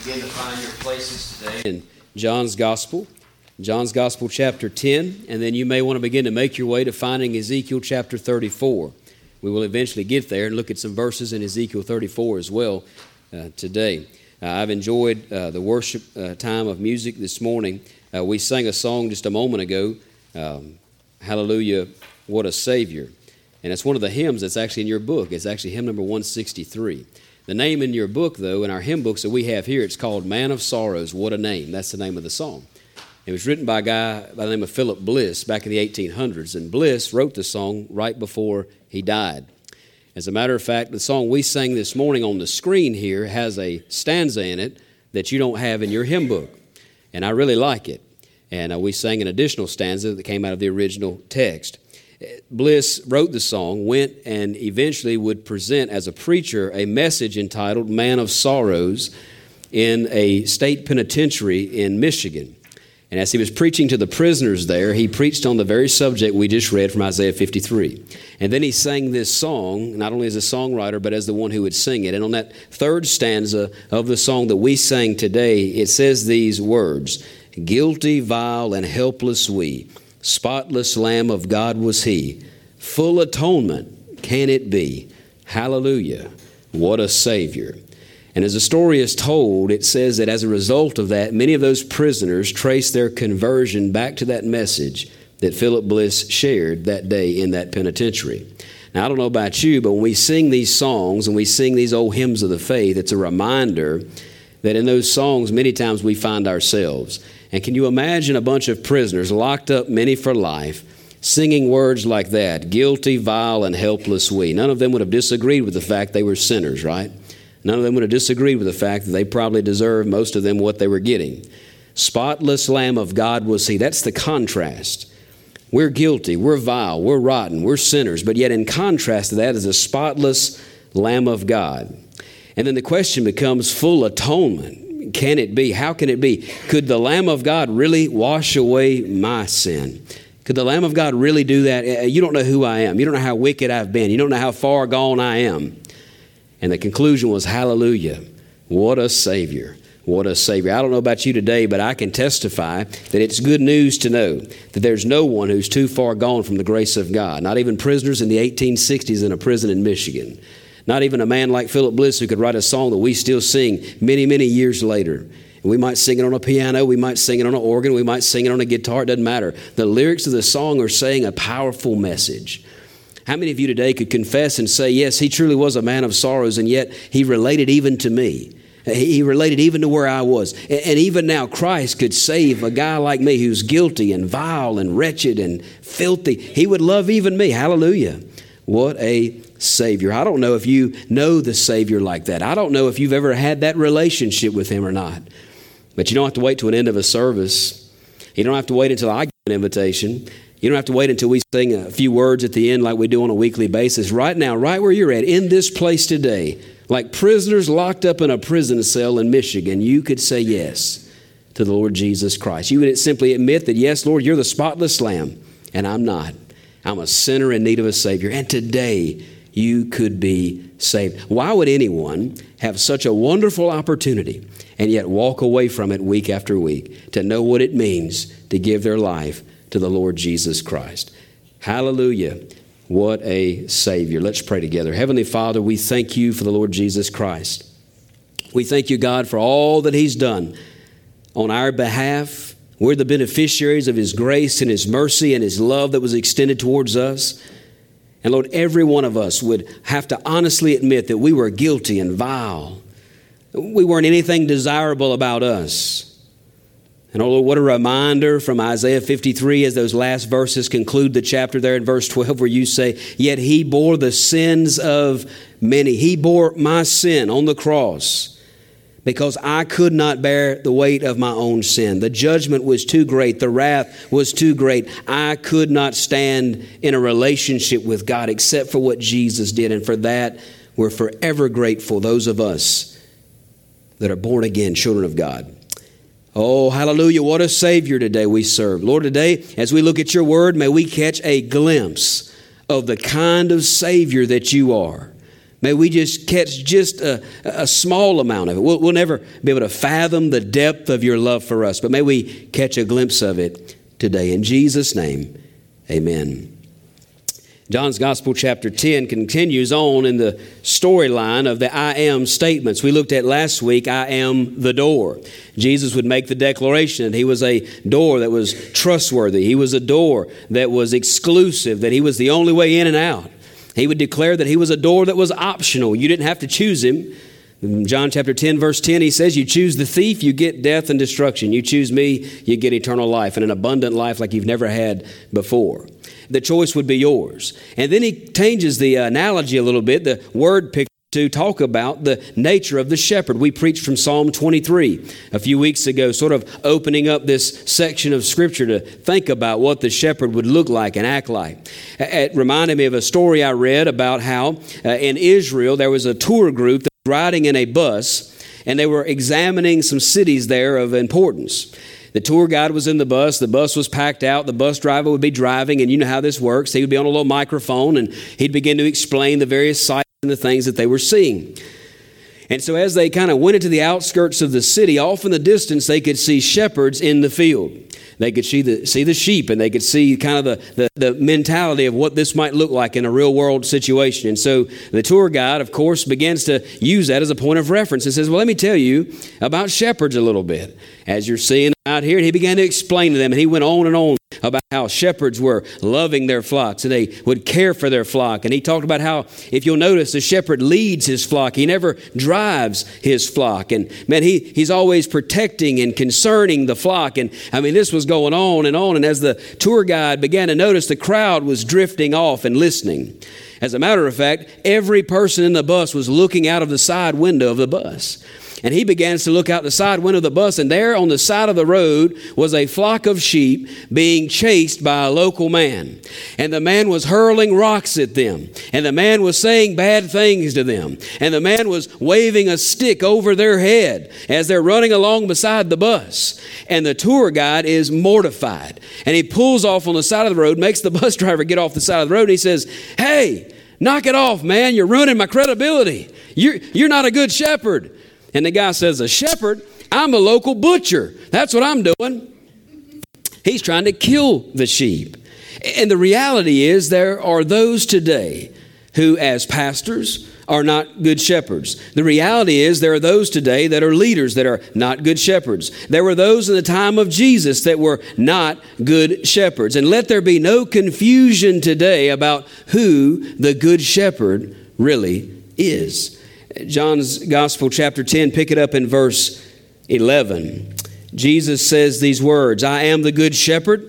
begin to find your places today in John's Gospel chapter 10, and then you may want to begin to make your way to finding Ezekiel chapter 34. We will eventually get there and look at some verses in Ezekiel 34 as well today. I've enjoyed the worship time of music this morning. We sang a song just a moment ago, Hallelujah, What a Savior. And it's one of the hymns that's actually in your book. It's actually hymn number 163. The name in your book, though, in our hymn books that we have here, it's called Man of Sorrows, What a Name. That's the name of the song. It was written by a guy by the name of Philip Bliss back in the 1800s, and Bliss wrote the song right before he died. As a matter of fact, the song we sang this morning on the screen here has a stanza in it that you don't have in your hymn book, and I really like it. And we sang an additional stanza that came out of the original text. Bliss wrote the song, went and eventually would present as a preacher a message entitled Man of Sorrows in a state penitentiary in Michigan. And as he was preaching to the prisoners there, he preached on the very subject we just read from Isaiah 53. And then he sang this song, not only as a songwriter, but as the one who would sing it. And on that third stanza of the song that we sang today, it says these words, "Guilty, vile, and helpless we, spotless Lamb of God was he, full atonement can it be, hallelujah, what a Savior." And as the story is told, it says that as a result of that, many of those prisoners traced their conversion back to that message that Philip Bliss shared that day in that penitentiary. Now, I don't know about you, but when we sing these songs and we sing these old hymns of the faith, it's a reminder that in those songs, many times we find ourselves. And can you imagine a bunch of prisoners locked up, many for life, singing words like that, guilty, vile, and helpless we? None of them would have disagreed with the fact they were sinners, right? None of them would have disagreed with the fact that they probably deserved, most of them, what they were getting. Spotless Lamb of God was he. That's the contrast. We're guilty, we're vile, we're rotten, we're sinners, but yet in contrast to that is a spotless Lamb of God. And then the question becomes full atonement. Can it be? How can it be? Could the Lamb of God really wash away my sin? Could the Lamb of God really do that? You don't know who I am. You don't know how wicked I've been. You don't know how far gone I am. And the conclusion was, hallelujah, what a Savior, what a Savior. I don't know about you today, but I can testify that it's good news to know that there's no one who's too far gone from the grace of God, not even prisoners in the 1860s in a prison in Michigan, not even a man like Philip Bliss who could write a song that we still sing many, many years later. And we might sing it on a piano, we might sing it on an organ, we might sing it on a guitar, it doesn't matter. The lyrics of the song are saying a powerful message. How many of you today could confess and say, yes, he truly was a man of sorrows, and yet he related even to me. He related even to where I was. And even now, Christ could save a guy like me who's guilty and vile and wretched and filthy. He would love even me. Hallelujah. What a Savior. I don't know if you know the Savior like that. I don't know if you've ever had that relationship with him or not. But you don't have to wait to an end of a service. You don't have to wait until I give an invitation. You don't have to wait until we sing a few words at the end like we do on a weekly basis. Right now, right where you're at, in this place today, like prisoners locked up in a prison cell in Michigan, you could say yes to the Lord Jesus Christ. You would simply admit that, yes, Lord, you're the spotless Lamb, and I'm not. I'm a sinner in need of a Savior, and today you could be saved. Why would anyone have such a wonderful opportunity and yet walk away from it week after week to know what it means to give their life to the Lord Jesus Christ? Hallelujah. What a Savior. Let's pray together. Heavenly Father, we thank you for the Lord Jesus Christ. We thank you, God, for all that he's done on our behalf. We're the beneficiaries of his grace and his mercy and his love that was extended towards us. And Lord, every one of us would have to honestly admit that we were guilty and vile. We weren't anything desirable about us. And oh Lord, what a reminder from Isaiah 53 as those last verses conclude the chapter there in verse 12 where you say, yet he bore the sins of many. He bore my sin on the cross because I could not bear the weight of my own sin. The judgment was too great. The wrath was too great. I could not stand in a relationship with God except for what Jesus did. And for that, we're forever grateful, those of us that are born again, children of God. Oh, hallelujah, what a Savior today we serve. Lord, today, as we look at your word, may we catch a glimpse of the kind of Savior that you are. May we just catch just a small amount of it. We'll never be able to fathom the depth of your love for us, but may we catch a glimpse of it today. In Jesus' name, amen. John's Gospel chapter 10 continues on in the storyline of the I am statements. We looked at last week, I am the door. Jesus would make the declaration that he was a door that was trustworthy. He was a door that was exclusive, that he was the only way in and out. He would declare that he was a door that was optional. You didn't have to choose him. In John chapter 10, verse 10, he says, you choose the thief, you get death and destruction. You choose me, you get eternal life and an abundant life like you've never had before. The choice would be yours. And then he changes the analogy a little bit, the word picture, to talk about the nature of the shepherd. We preached from Psalm 23 a few weeks ago, sort of opening up this section of Scripture to think about what the shepherd would look like and act like. It reminded me of a story I read about how in Israel there was a tour group that was riding in a bus, and they were examining some cities there of importance. The tour guide was in the bus was packed out, the bus driver would be driving, and you know how this works. He would be on a little microphone, and he'd begin to explain the various sites and the things that they were seeing. And so as they kind of went into the outskirts of the city, off in the distance, they could see shepherds in the field. They could see the sheep, and they could see kind of the mentality of what this might look like in a real world situation. And so the tour guide, of course, begins to use that as a point of reference and says, well, let me tell you about shepherds a little bit. As you're seeing out here, and he began to explain to them, and he went on and on about how shepherds were loving their flocks, and they would care for their flock. And he talked about how, if you'll notice, the shepherd leads his flock. He never drives his flock. And man, he's always protecting and concerning the flock. And I mean, this was going on. And as the tour guide began to notice, the crowd was drifting off and listening. As a matter of fact, every person in the bus was looking out of the side window of the bus. And he begins to look out the side window of the bus, and there on the side of the road was a flock of sheep being chased by a local man. And the man was hurling rocks at them. And the man was saying bad things to them. And the man was waving a stick over their head as they're running along beside the bus. And the tour guide is mortified. And he pulls off on the side of the road, makes the bus driver get off the side of the road, and he says, "Hey, knock it off, man. You're ruining my credibility. You're not a good shepherd." And the guy says, "A shepherd? I'm a local butcher. That's what I'm doing." He's trying to kill the sheep. And the reality is there are those today who, as pastors, are not good shepherds. The reality is there are those today that are leaders that are not good shepherds. There were those in the time of Jesus that were not good shepherds. And let there be no confusion today about who the good shepherd really is. John's Gospel, chapter 10, pick it up in verse 11. Jesus says these words, "I am the good shepherd,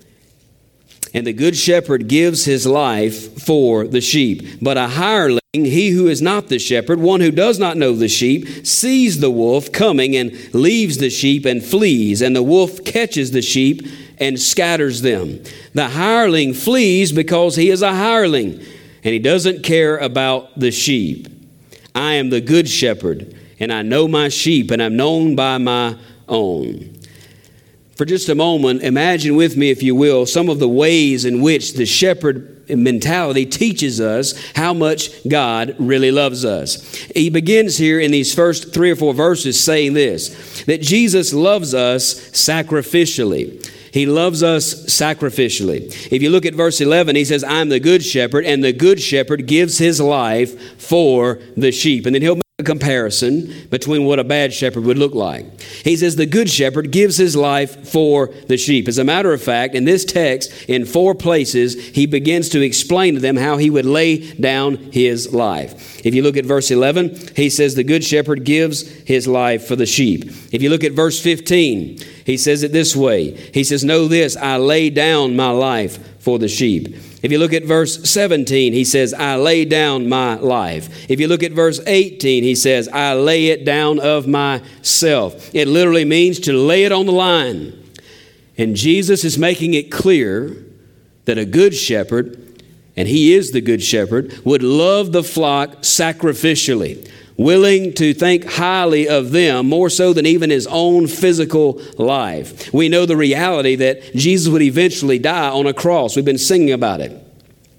and the good shepherd gives his life for the sheep. But a hireling, he who is not the shepherd, one who does not know the sheep, sees the wolf coming and leaves the sheep and flees, and the wolf catches the sheep and scatters them. The hireling flees because he is a hireling, and he doesn't care about the sheep. I am the good shepherd, and I know my sheep, and I'm known by my own." For just a moment, imagine with me, if you will, some of the ways in which the shepherd mentality teaches us how much God really loves us. He begins here in these first 3 or 4 verses saying this, that Jesus loves us sacrificially. He loves us sacrificially. If you look at verse 11, he says, "I'm the good shepherd, and the good shepherd gives his life for the sheep." And then he'll make a comparison between what a bad shepherd would look like. He says the good shepherd gives his life for the sheep. As a matter of fact, in this text, in 4 places, he begins to explain to them how he would lay down his life. If you look at verse 11, he says the good shepherd gives his life for the sheep. If you look at verse 15, he says it this way. He says, "Know this, I lay down my life for the sheep." If you look at verse 17, he says, "I lay down my life." If you look at verse 18, he says, "I lay it down of myself." It literally means to lay it on the line. And Jesus is making it clear that a good shepherd, and he is the good shepherd, would love the flock sacrificially, willing to think highly of them more so than even his own physical life. We know the reality that Jesus would eventually die on a cross. We've been singing about it.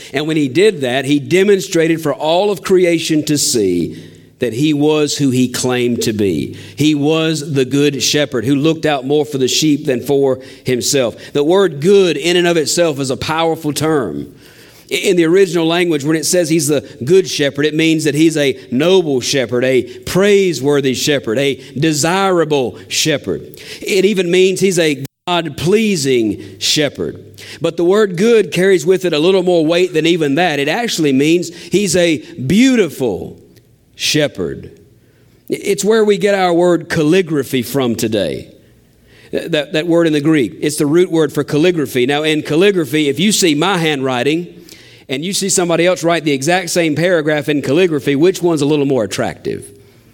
And when he did that, he demonstrated for all of creation to see that he was who he claimed to be. He was the good shepherd who looked out more for the sheep than for himself. The word good in and of itself is a powerful term. In the original language, when it says he's the good shepherd, it means that he's a noble shepherd, a praiseworthy shepherd, a desirable shepherd. It even means he's a God-pleasing shepherd. But the word good carries with it a little more weight than even that. It actually means he's a beautiful shepherd. It's where we get our word calligraphy from today. That word in the Greek, it's the root word for calligraphy. Now, in calligraphy, if you see my handwriting and you see somebody else write the exact same paragraph in calligraphy, which one's a little more attractive?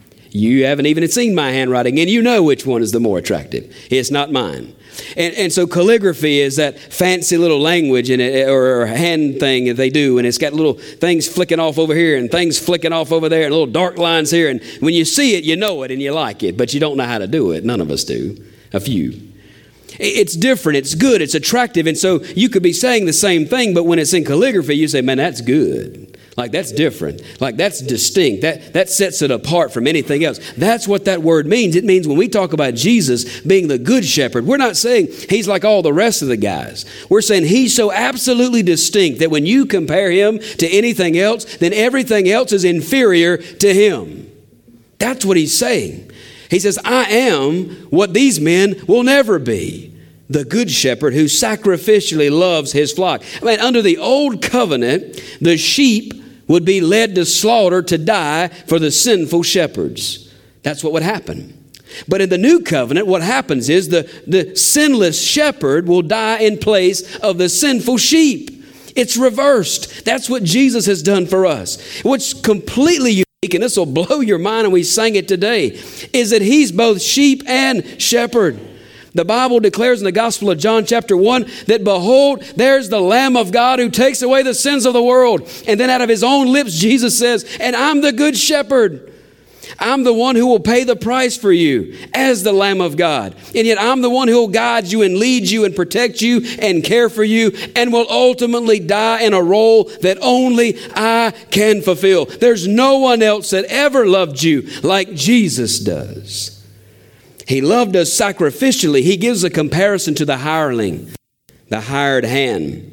You haven't even seen my handwriting, and you know which one is the more attractive. It's not mine. And so calligraphy is that fancy little language or hand thing that they do, and it's got little things flicking off over here and things flicking off over there and little dark lines here. And when you see it, you know it and you like it, but you don't know how to do it. None of us do. A few. It's different. It's good. It's attractive. And so you could be saying the same thing, but when it's in calligraphy, you say, man, that's good. Like, that's different. Like, that's distinct. That sets it apart from anything else. That's what that word means. It means when we talk about Jesus being the good shepherd, we're not saying he's like all the rest of the guys. We're saying he's so absolutely distinct that when you compare him to anything else, then everything else is inferior to him. That's what he's saying. He says, I am what these men will never be. The good shepherd who sacrificially loves his flock. I mean, under the old covenant, the sheep would be led to slaughter to die for the sinful shepherds. That's what would happen. But in the new covenant, what happens is the sinless shepherd will die in place of the sinful sheep. It's reversed. That's what Jesus has done for us. What's completely unique, and this will blow your mind, and we sang it today, is that he's both sheep and shepherd. The Bible declares in the Gospel of John chapter 1 that behold, there's the Lamb of God who takes away the sins of the world. And then out of his own lips, Jesus says, and I'm the good shepherd. I'm the one who will pay the price for you as the Lamb of God. And yet I'm the one who will guide you and lead you and protect you and care for you and will ultimately die in a role that only I can fulfill. There's no one else that ever loved you like Jesus does. He loved us sacrificially. He gives a comparison to the hireling, the hired hand.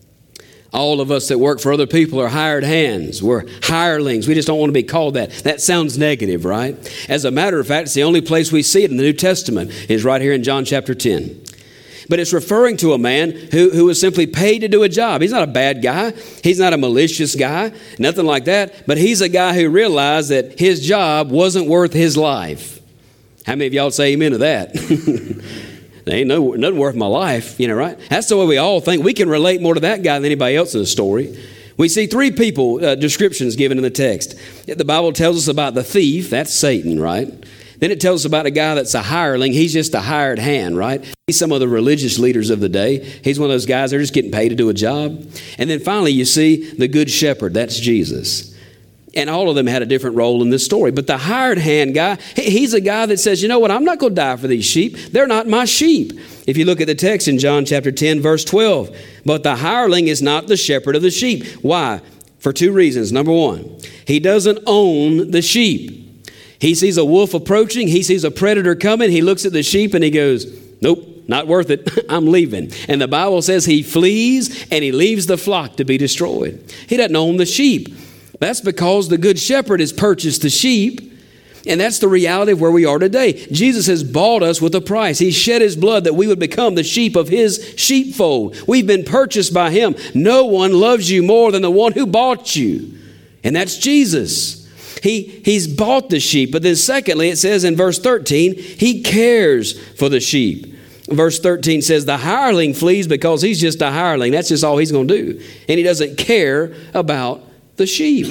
All of us that work for other people are hired hands. We're hirelings. We just don't want to be called that. That sounds negative, right? As a matter of fact, it's the only place we see it in the New Testament is right here in John chapter 10. But it's referring to a man who was simply paid to do a job. He's not a bad guy. He's not a malicious guy, nothing like that. But he's a guy who realized that his job wasn't worth his life. How many of y'all say amen to that? There ain't nothing worth my life, right? That's the way we all think. We can relate more to that guy than anybody else in the story. We see three people descriptions given in the text. The Bible tells us about the thief. That's Satan, right? Then it tells us about a guy that's a hireling. He's just a hired hand, right? He's some of the religious leaders of the day. He's one of those guys that are just getting paid to do a job. And then finally you see the good shepherd. That's Jesus. And all of them had a different role in this story. But the hired hand guy, he's a guy that says, you know what, I'm not going to die for these sheep. They're not my sheep. If you look at the text in John chapter 10, verse 12, but the hireling is not the shepherd of the sheep. Why? For two reasons. Number one, he doesn't own the sheep. He sees a wolf approaching. He sees a predator coming. He looks at the sheep and he goes, nope, not worth it. I'm leaving. And the Bible says he flees and he leaves the flock to be destroyed. He doesn't own the sheep. That's because the good shepherd has purchased the sheep. And that's the reality of where we are today. Jesus has bought us with a price. He shed his blood that we would become the sheep of his sheepfold. We've been purchased by him. No one loves you more than the one who bought you. And that's Jesus. He's bought the sheep. But then secondly, it says in verse 13, he cares for the sheep. Verse 13 says the hireling flees because he's just a hireling. That's just all he's going to do. And he doesn't care about the sheep.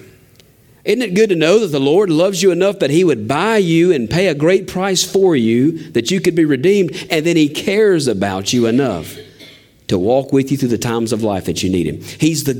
Isn't it good to know that the Lord loves you enough that he would buy you and pay a great price for you that you could be redeemed, and then he cares about you enough to walk with you through the times of life that you need him. He's the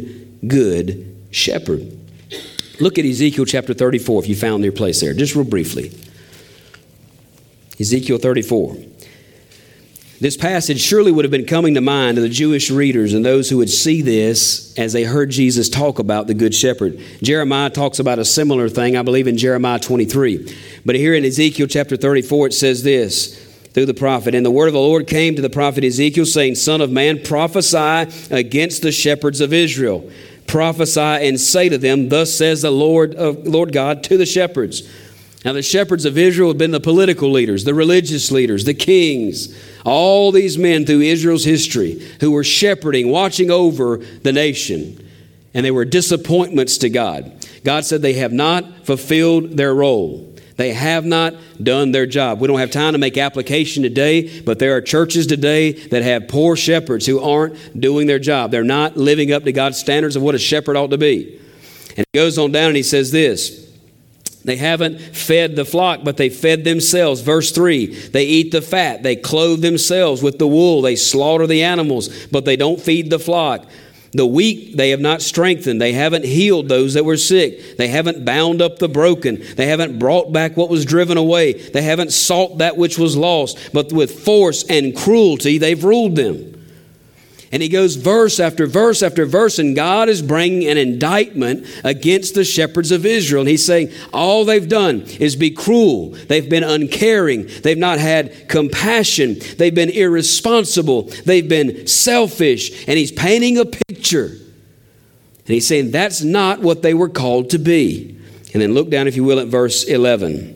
good shepherd. Look at Ezekiel chapter 34 if you found your place there, just real briefly. Ezekiel 34. This passage surely would have been coming to mind to the Jewish readers and those who would see this as they heard Jesus talk about the Good Shepherd. Jeremiah talks about a similar thing, I believe, in Jeremiah 23. But here in Ezekiel chapter 34, it says this through the prophet, "And the word of the Lord came to the prophet Ezekiel, saying, Son of man, prophesy against the shepherds of Israel. Prophesy and say to them, Thus says the Lord God to the shepherds." Now, the shepherds of Israel had been the political leaders, the religious leaders, the kings, all these men through Israel's history who were shepherding, watching over the nation. And they were disappointments to God. God said they have not fulfilled their role. They have not done their job. We don't have time to make application today, but there are churches today that have poor shepherds who aren't doing their job. They're not living up to God's standards of what a shepherd ought to be. And he goes on down and he says this. They haven't fed the flock, but they fed themselves. Verse 3, they eat the fat. They clothe themselves with the wool. They slaughter the animals, but they don't feed the flock. The weak they have not strengthened. They haven't healed those that were sick. They haven't bound up the broken. They haven't brought back what was driven away. They haven't sought that which was lost. But with force and cruelty they've ruled them. And he goes verse after verse after verse, and God is bringing an indictment against the shepherds of Israel. And he's saying all they've done is be cruel. They've been uncaring. They've not had compassion. They've been irresponsible. They've been selfish. And he's painting a picture. And he's saying that's not what they were called to be. And then look down, if you will, at verse 11.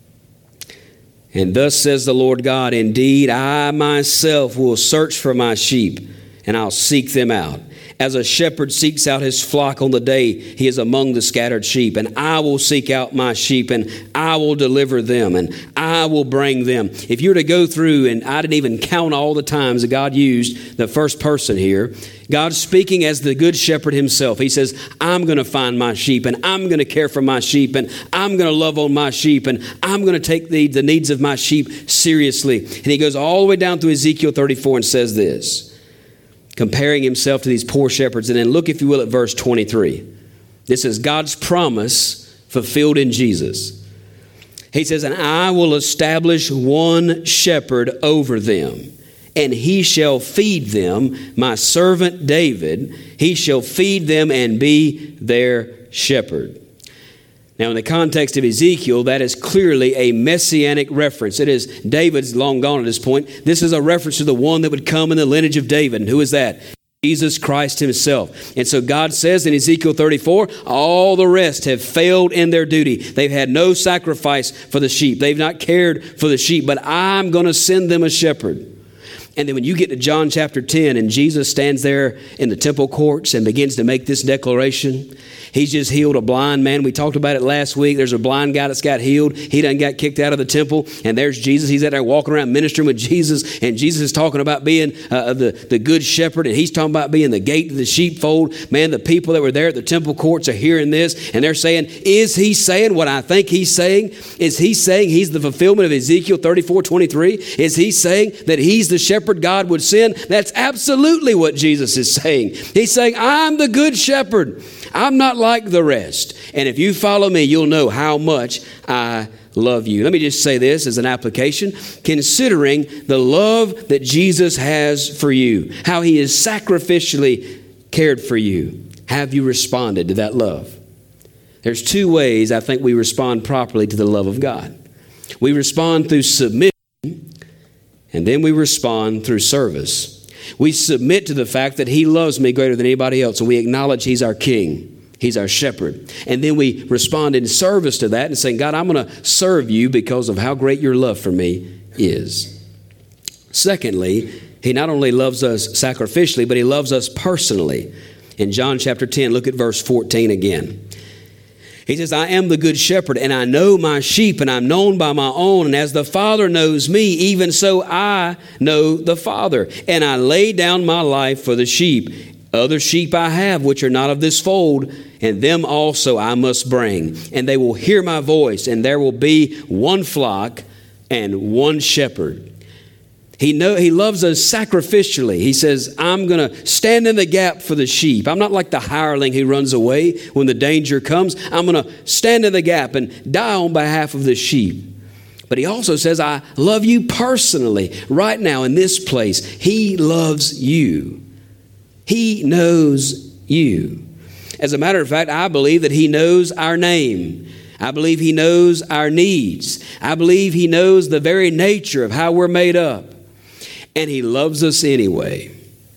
"And thus says the Lord God, Indeed, I myself will search for my sheep, and I'll seek them out. As a shepherd seeks out his flock on the day he is among the scattered sheep. And I will seek out my sheep, and I will deliver them, and I will bring them." If you were to go through, and I didn't even count all the times that God used the first person here, God's speaking as the good shepherd himself. He says, I'm going to find my sheep, and I'm going to care for my sheep, and I'm going to love on my sheep, and I'm going to take the needs of my sheep seriously. And he goes all the way down to Ezekiel 34 and says this, comparing himself to these poor shepherds. And then look, if you will, at verse 23. This is God's promise fulfilled in Jesus. He says, "And I will establish one shepherd over them, and he shall feed them, my servant David. He shall feed them and be their shepherd." Now, in the context of Ezekiel, that is clearly a messianic reference. It is David's long gone at this point. This is a reference to the one that would come in the lineage of David. And who is that? Jesus Christ himself. And so God says in Ezekiel 34, all the rest have failed in their duty. They've had no sacrifice for the sheep. They've not cared for the sheep, but I'm going to send them a shepherd. And then when you get to John chapter 10 and Jesus stands there in the temple courts and begins to make this declaration, he's just healed a blind man. We talked about it last week. There's a blind guy that's got healed. He done got kicked out of the temple. And there's Jesus. He's out there walking around ministering with Jesus. And Jesus is talking about being the good shepherd. And he's talking about being the gate to the sheepfold. Man, the people that were there at the temple courts are hearing this. And they're saying, is he saying what I think he's saying? Is he saying he's the fulfillment of Ezekiel 34:23? Is he saying that he's the shepherd God would send? That's absolutely what Jesus is saying. He's saying, I'm the good shepherd. I'm not like the rest. And if you follow me, you'll know how much I love you. Let me just say this as an application. Considering the love that Jesus has for you, how he has sacrificially cared for you, have you responded to that love? There's two ways I think we respond properly to the love of God. We respond through submission, and then we respond through service. We submit to the fact that he loves me greater than anybody else, and we acknowledge he's our king. He's our shepherd. And then we respond in service to that and saying, God, I'm going to serve you because of how great your love for me is. Secondly, he not only loves us sacrificially, but he loves us personally. In John chapter 10, look at verse 14 again. He says, I am the good shepherd, and I know my sheep, and I'm known by my own. And as the Father knows me, even so I know the Father. And I lay down my life for the sheep. Other sheep I have, which are not of this fold, and them also I must bring. And they will hear my voice, and there will be one flock and one shepherd. He loves us sacrificially. He says, I'm going to stand in the gap for the sheep. I'm not like the hireling who runs away when the danger comes. I'm going to stand in the gap and die on behalf of the sheep. But he also says, I love you personally right now in this place. He loves you. He knows you. As a matter of fact, I believe that he knows our name. I believe he knows our needs. I believe he knows the very nature of how we're made up. And he loves us anyway.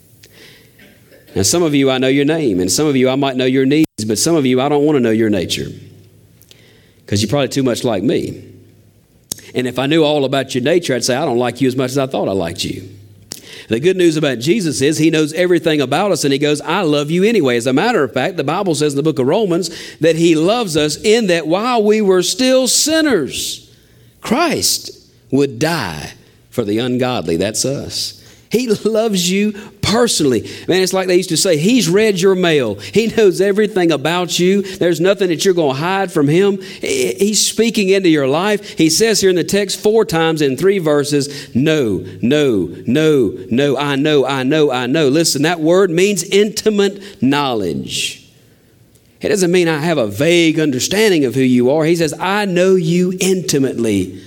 Now, some of you, I know your name, and some of you, I might know your needs, but some of you, I don't want to know your nature because you're probably too much like me. And if I knew all about your nature, I'd say, I don't like you as much as I thought I liked you. The good news about Jesus is he knows everything about us, and he goes, I love you anyway. As a matter of fact, the Bible says in the book of Romans that he loves us in that while we were still sinners, Christ would die for the ungodly. That's us. He loves you personally. Man, it's like they used to say, he's read your mail. He knows everything about you. There's nothing that you're going to hide from him. He's speaking into your life. He says here in the text 4 times in 3 verses, no, no, no, no, I know, I know, I know. Listen, that word means intimate knowledge. It doesn't mean I have a vague understanding of who you are. He says, I know you intimately.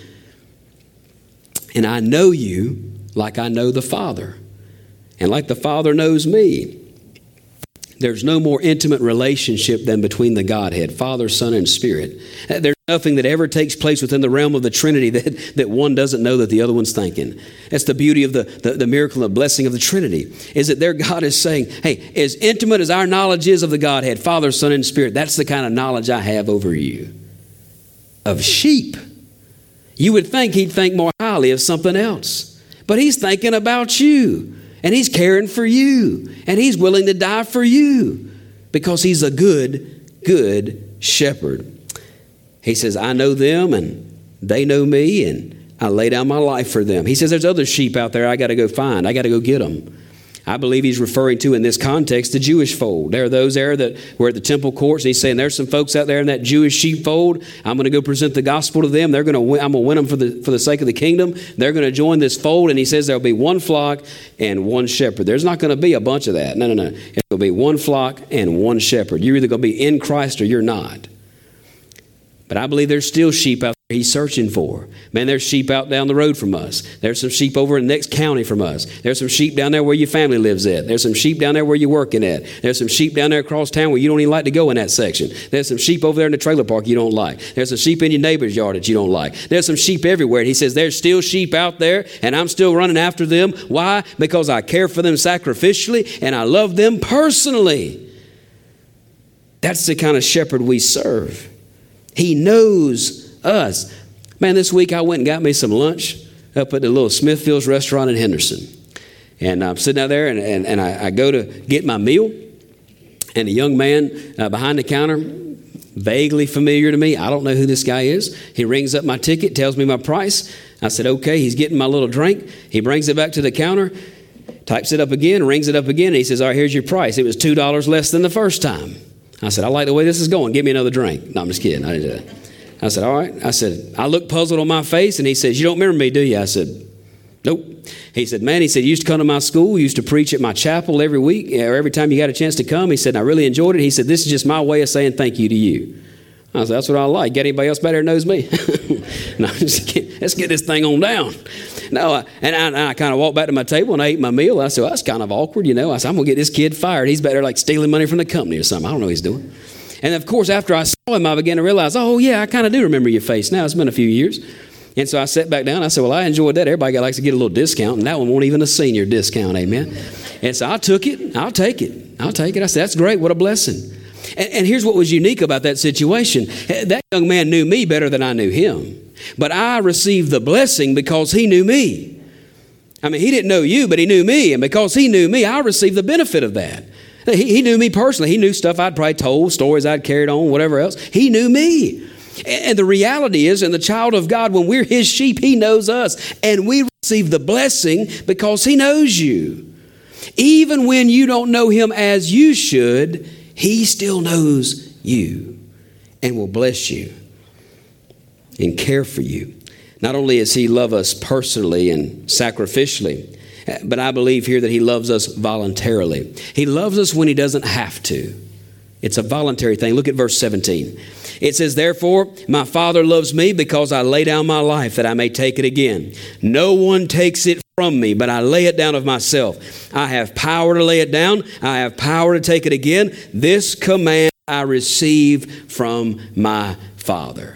And I know you like I know the Father, and like the Father knows me. There's no more intimate relationship than between the Godhead, Father, Son, and Spirit. There's nothing that ever takes place within the realm of the Trinity that one doesn't know that the other one's thinking. That's the beauty of the miracle and the blessing of the Trinity, is that their God is saying, hey, as intimate as our knowledge is of the Godhead, Father, Son, and Spirit, that's the kind of knowledge I have over you. Of sheep. You would think he'd think more highly of something else. But he's thinking about you, and he's caring for you, and he's willing to die for you because he's a good, good shepherd. He says, I know them, and they know me, and I lay down my life for them. He says, there's other sheep out there I got to go find. I got to go get them. I believe he's referring to in this context the Jewish fold. There are those there that were at the temple courts. And he's saying there's some folks out there in that Jewish sheepfold. I'm going to go present the gospel to them. I'm going to win them for the sake of the kingdom. They're going to join this fold. And he says there'll be one flock and one shepherd. There's not going to be a bunch of that. No. It'll be one flock and one shepherd. You're either going to be in Christ or you're not. But I believe there's still sheep out there he's searching for. Man, there's sheep out down the road from us. There's some sheep over in the next county from us. There's some sheep down there where your family lives at. There's some sheep down there where you're working at. There's some sheep down there across town where you don't even like to go in that section. There's some sheep over there in the trailer park you don't like. There's some sheep in your neighbor's yard that you don't like. There's some sheep everywhere. And he says there's still sheep out there, and I'm still running after them. Why? Because I care for them sacrificially, and I love them personally. That's the kind of shepherd we serve. He knows us. Man, this week I went and got me some lunch up at the little Smithfield's restaurant in Henderson. And I'm sitting out there, and I go to get my meal. And a young man behind the counter, vaguely familiar to me. I don't know who this guy is. He rings up my ticket, tells me my price. I said, okay. He's getting my little drink. He brings it back to the counter, types it up again, rings it up again. And he says, all right, here's your price. It was $2 less than the first time. I said, I like the way this is going. Give me another drink. No, I'm just kidding. I didn't do that. I said, all right. I said, I looked puzzled on my face, and he says, you don't remember me, do you? I said, nope. He said, man, he said, you used to come to my school. You used to preach at my chapel every week, or every time you got a chance to come. He said, I really enjoyed it. He said, this is just my way of saying thank you to you. I said, that's what I like. Got anybody else better knows me? No, let's get this thing on down. No, and I kind of walked back to my table and I ate my meal. I said, well, that's kind of awkward, you know. I said, I'm going to get this kid fired. He's better like stealing money from the company or something. I don't know what he's doing. And of course, after I saw him, I began to realize, oh, yeah, I kind of do remember your face now. It's been a few years. And so I sat back down. I said, well, I enjoyed that. Everybody likes to get a little discount, and that one won't even a senior discount, amen. And so I took it. I'll take it. I said, that's great. What a blessing. And here's what was unique about that situation. That young man knew me better than I knew him. But I received the blessing because he knew me. I mean, he didn't know you, but he knew me. And because he knew me, I received the benefit of that. He knew me personally. He knew stuff I'd probably told, stories I'd carried on, whatever else. He knew me. And the reality is, in the child of God, when we're his sheep, he knows us. And we receive the blessing because he knows you. Even when you don't know him as you should, he still knows you and will bless you and care for you. Not only does he love us personally and sacrificially, but I believe here that he loves us voluntarily. He loves us when he doesn't have to. It's a voluntary thing. Look at verse 17. It says, therefore, my Father loves me because I lay down my life that I may take it again. No one takes it from me, but I lay it down of myself. I have power to lay it down. I have power to take it again. This command I receive from my Father.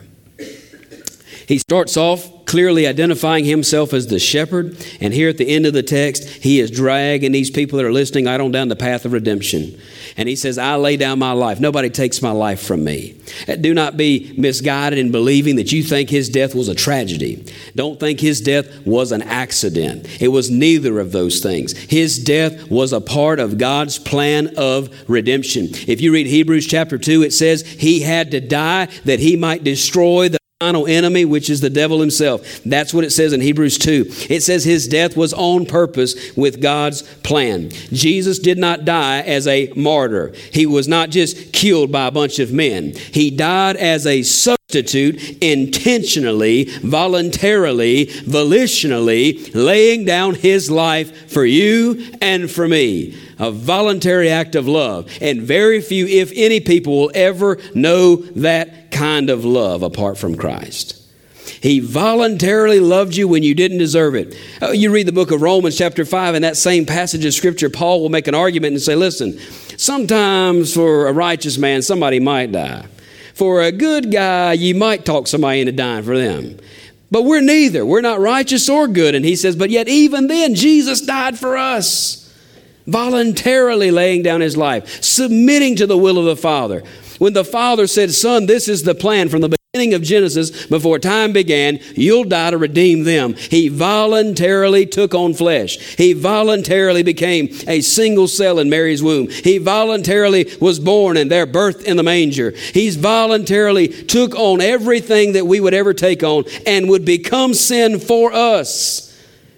He starts off clearly identifying himself as the shepherd. And here at the end of the text, he is dragging these people that are listening right on down the path of redemption. And he says, I lay down my life. Nobody takes my life from me. Do not be misguided in believing that you think his death was a tragedy. Don't think his death was an accident. It was neither of those things. His death was a part of God's plan of redemption. If you read Hebrews chapter 2, it says he had to die that he might destroy the final enemy, which is the devil himself. That's what it says in Hebrews 2. It says his death was on purpose with God's plan. Jesus did not die as a martyr. He was not just killed by a bunch of men. He died as a substitute, intentionally, voluntarily, volitionally, laying down his life for you and for me. A voluntary act of love. And very few, if any, people will ever know that kind of love apart from Christ. He voluntarily loved you when you didn't deserve it. You read the book of Romans chapter 5, and that same passage of Scripture, Paul will make an argument and say, listen, sometimes for a righteous man, somebody might die. For a good guy, you might talk somebody into dying for them. But we're neither. We're not righteous or good. And he says, but yet even then, Jesus died for us. Voluntarily laying down his life, submitting to the will of the Father. When the Father said, son, this is the plan from the beginning of Genesis, before time began, you'll die to redeem them. He voluntarily took on flesh. He voluntarily became a single cell in Mary's womb. He voluntarily was born and there birthed in the manger. He's voluntarily took on everything that we would ever take on and would become sin for us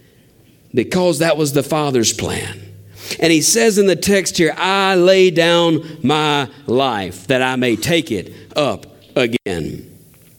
because that was the Father's plan. And he says in the text here, I lay down my life that I may take it up again.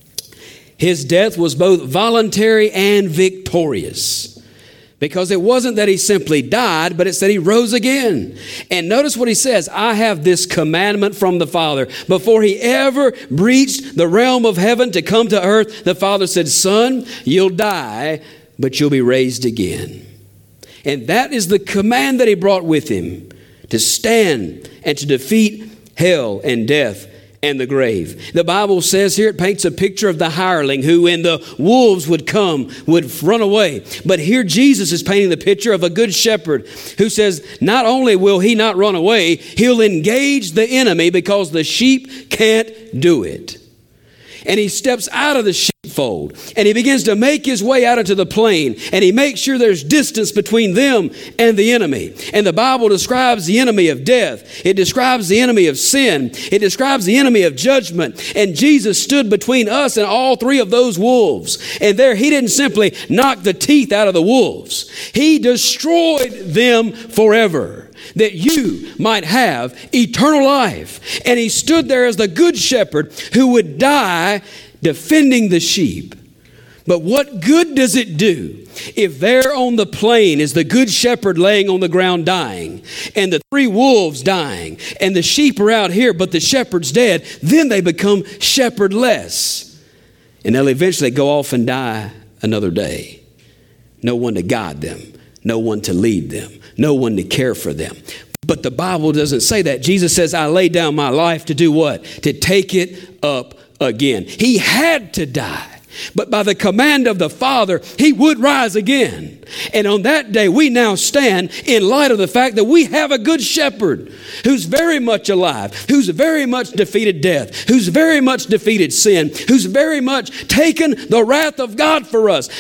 His death was both voluntary and victorious. Because it wasn't that he simply died, but it's that he rose again. And notice what he says, I have this commandment from the Father. Before he ever breached the realm of heaven to come to earth, the Father said, son, you'll die, but you'll be raised again. And that is the command that he brought with him, to stand and to defeat hell and death and the grave. The Bible says here, it paints a picture of the hireling who, when the wolves would come, would run away. But here Jesus is painting the picture of a good shepherd who says, not only will he not run away, he'll engage the enemy because the sheep can't do it. And he steps out of the sheepfold and he begins to make his way out into the plain, and he makes sure there's distance between them and the enemy. And the Bible describes the enemy of death. It describes the enemy of sin. It describes the enemy of judgment. And Jesus stood between us and all three of those wolves. And there he didn't simply knock the teeth out of the wolves. He destroyed them forever, that you might have eternal life. And he stood there as the good shepherd who would die defending the sheep. But what good does it do if there on the plain is the good shepherd laying on the ground dying, and the three wolves dying, and the sheep are out here but the shepherd's dead? Then they become shepherdless, and they'll eventually go off and die another day. No one to guide them, no one to lead them, no one to care for them. But the Bible doesn't say that. Jesus says, I lay down my life to do what? To take it up again. He had to die. But by the command of the Father, he would rise again. And on that day, we now stand in light of the fact that we have a good shepherd who's very much alive, who's very much defeated death, who's very much defeated sin, who's very much taken the wrath of God for us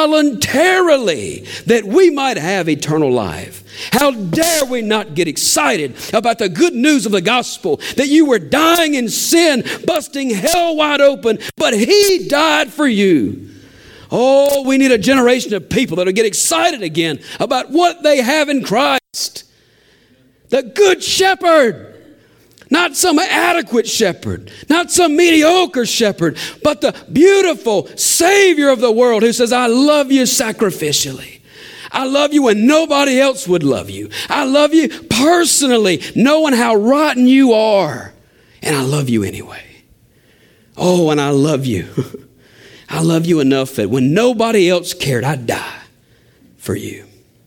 voluntarily, that we might have eternal life. How dare we not get excited about the good news of the gospel, that you were dying in sin, busting hell wide open, but he died for you. Oh, we need a generation of people that will get excited again about what they have in Christ. The good shepherd. Not some adequate shepherd, not some mediocre shepherd, but the beautiful Savior of the world who says, I love you sacrificially. I love you when nobody else would love you. I love you personally, knowing how rotten you are. And I love you anyway. Oh, and I love you. I love you enough that when nobody else cared, I'd die for you.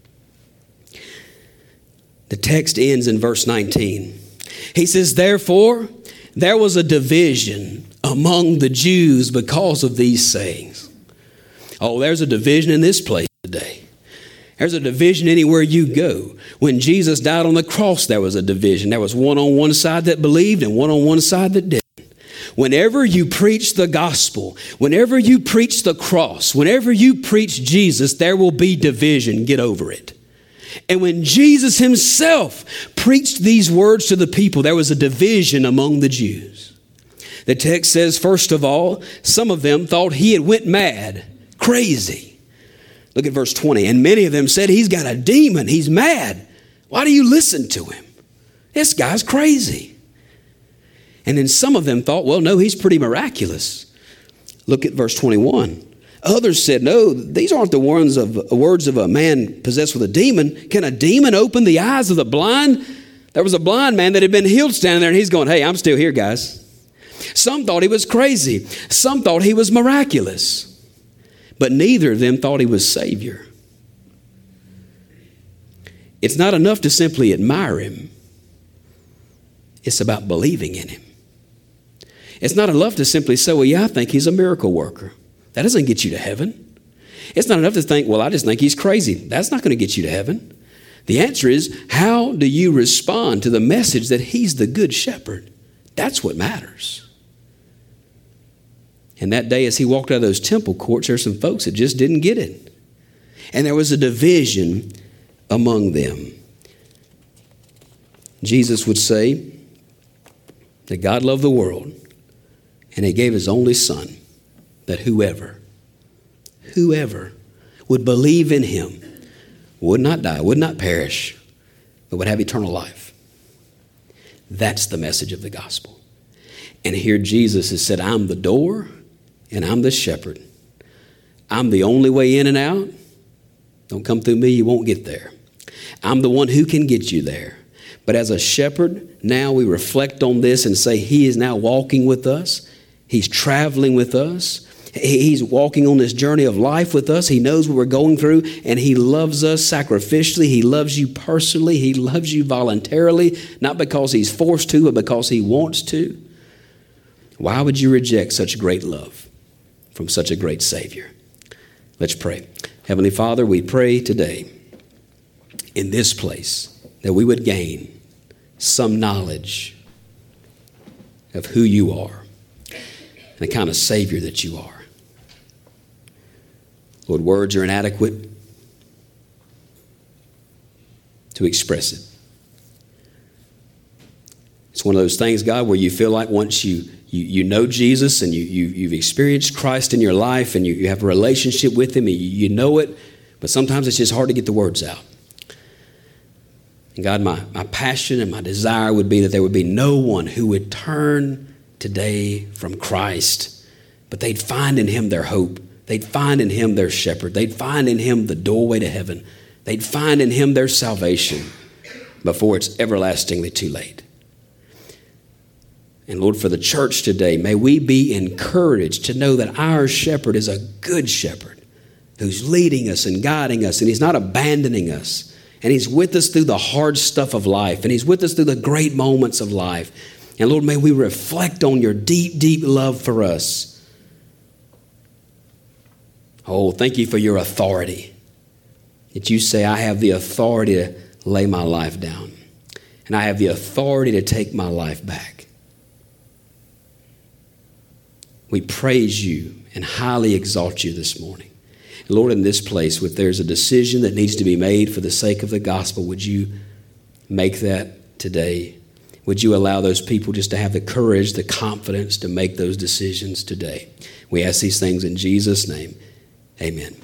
The text ends in verse 19. He says, therefore, there was a division among the Jews because of these sayings. Oh, there's a division in this place today. There's a division anywhere you go. When Jesus died on the cross, there was a division. There was one on one side that believed and one on one side that didn't. Whenever you preach the gospel, whenever you preach the cross, whenever you preach Jesus, there will be division. Get over it. And when Jesus himself preached these words to the people, there was a division among the Jews. The text says, first of all, some of them thought he had went mad, crazy. Look at verse 20. And many of them said, he's got a demon. He's mad. Why do you listen to him? This guy's crazy. And then some of them thought, well, no, he's pretty miraculous. Look at verse 21. Others said, no, these aren't the words of a man possessed with a demon. Can a demon open the eyes of the blind? There was a blind man that had been healed standing there, and he's going, hey, I'm still here, guys. Some thought he was crazy. Some thought he was miraculous. But neither of them thought he was Savior. It's not enough to simply admire him. It's about believing in him. It's not enough to simply say, well, yeah, I think he's a miracle worker. That doesn't get you to heaven. It's not enough to think, well, I just think he's crazy. That's not going to get you to heaven. The answer is, how do you respond to the message that he's the good shepherd? That's what matters. And that day as he walked out of those temple courts, there were some folks that just didn't get it. And there was a division among them. Jesus would say that God loved the world and he gave his only son, that whoever would believe in him would not die, would not perish, but would have eternal life. That's the message of the gospel. And here Jesus has said, I'm the door and I'm the shepherd. I'm the only way in and out. Don't come through me, you won't get there. I'm the one who can get you there. But as a shepherd, now we reflect on this and say he is now walking with us. He's traveling with us. He's walking on this journey of life with us. He knows what we're going through, and he loves us sacrificially. He loves you personally. He loves you voluntarily, not because he's forced to, but because he wants to. Why would you reject such great love from such a great Savior? Let's pray. Heavenly Father, we pray today in this place that we would gain some knowledge of who you are and the kind of Savior that you are. Lord, words are inadequate to express it. It's one of those things, God, where you feel like once you know Jesus and you've experienced Christ in your life and you have a relationship with him and you know it, but sometimes it's just hard to get the words out. And God, my passion and my desire would be that there would be no one who would turn today from Christ, but they'd find in him their hope. They'd find in him their shepherd. They'd find in him the doorway to heaven. They'd find in him their salvation before it's everlastingly too late. And Lord, for the church today, may we be encouraged to know that our shepherd is a good shepherd who's leading us and guiding us, and he's not abandoning us. And he's with us through the hard stuff of life, and he's with us through the great moments of life. And Lord, may we reflect on your deep, deep love for us. Oh, thank you for your authority. That you say, I have the authority to lay my life down. And I have the authority to take my life back. We praise you and highly exalt you this morning. Lord, in this place, if there's a decision that needs to be made for the sake of the gospel, would you make that today? Would you allow those people just to have the courage, the confidence to make those decisions today? We ask these things in Jesus' name. Amen.